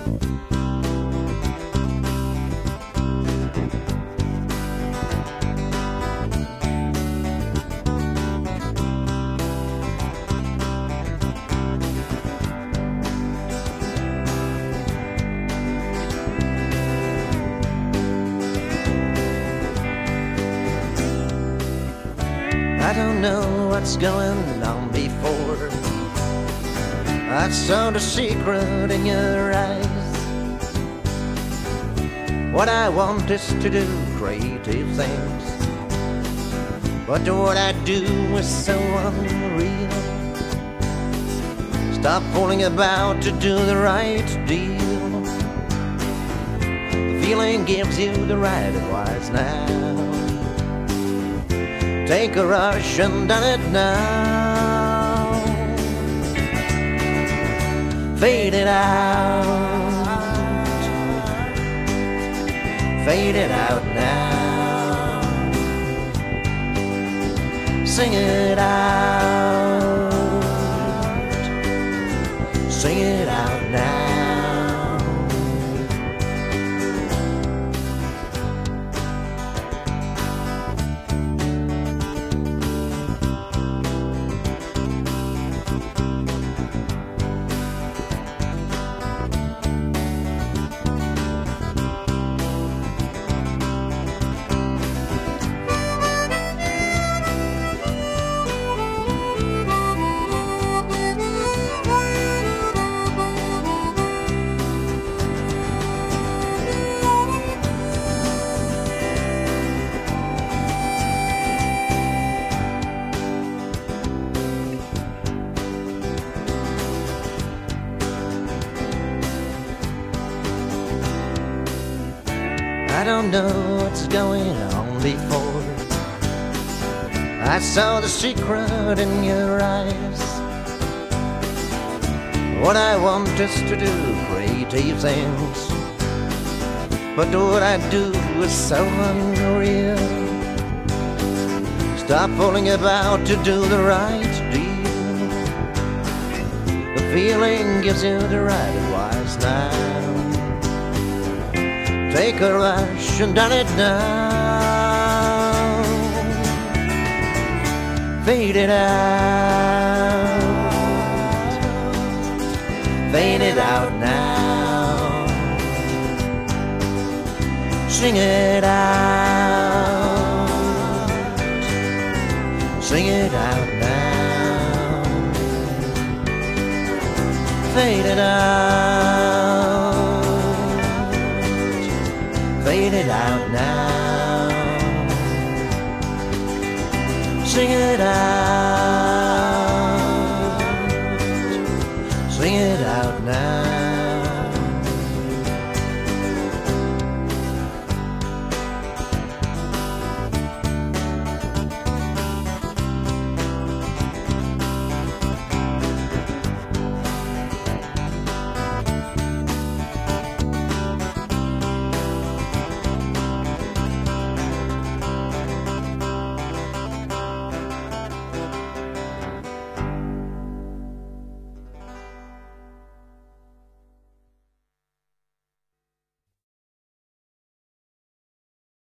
I don't know what's going on before I saw the secret in your eyes. What I want is to do creative things, but what I do is so unreal. Stop fooling about to do the right deal. The feeling gives you the right advice now. Take a rush and done it now. Fade it out. Fade it out now. Sing it out. Sing it out now. I don't know what's going on before I saw the secret in your eyes. What I want is to do creative things, but what I do is so unreal. Stop fooling about to do the right deal. The feeling gives you the right advice now. Take a rush and done it now. Fade it out. Fade it out now. Sing it out. Sing it out now. Fade it out. Fade it out now. Sing it out.